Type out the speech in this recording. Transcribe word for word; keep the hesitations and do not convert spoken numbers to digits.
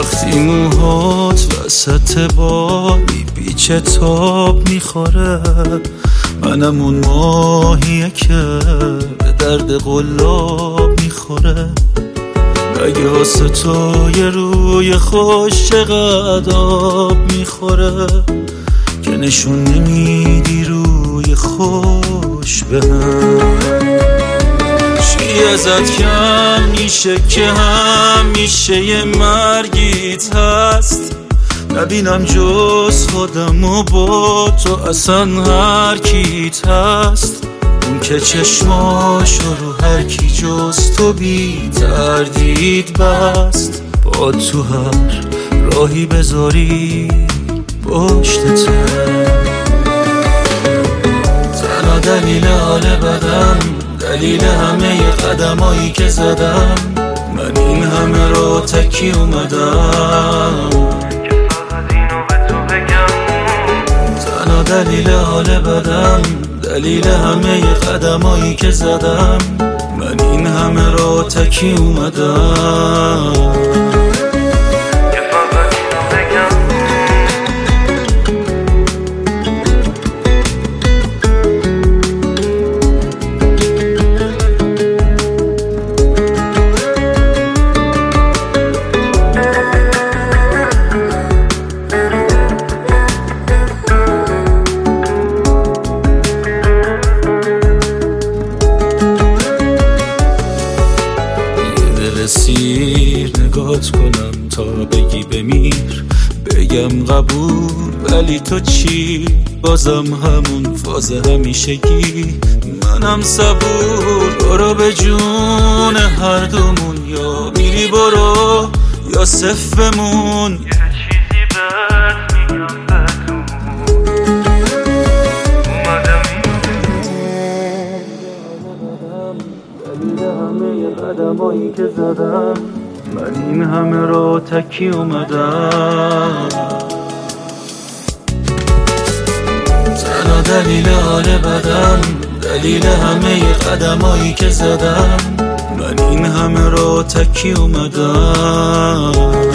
وقتی موهات وسط بادی بیچ تاب میخوره، منم اون ماهیه که به درد قلاب میخوره. اگه واسه تو یه روی خوش چقدر آب میخوره، که نشون نمیدی روی خوش بهم. چی ازت کم میشه که همیشه یه مرگیت هست؟ نبینم جز خودم و با تو اصلا هر کیت هست. اون که چشماشو رو هر کی جز تو بی تردید بست. با تو هر راهی بذاری پشتته، تنها دلیل حال بدم، دلیل همه قدمایی که زدم. من این همه رو تکی اومدم که فقط اینو به تو بگم. تنها دلیل حال بدم، دلیل همه قدمایی که زدم. من این همه رو تکی اومدم. سیر نگات کنم تا بگی بمیر، بگم قبول ولی تو چی؟ بازم همون فاز همیشگی. منم صبور، برو به جون هر دومون، یا میری برو یا صفر بمون. یه چیزی بهت میگم بدون، اومدم اینو دلیل همه قدمایی که زدم. من این همه رو تکی اومدم، تنها دلیل حال بدم، دلیل همه قدمایی که زدم. من این همه رو تکی اومدم.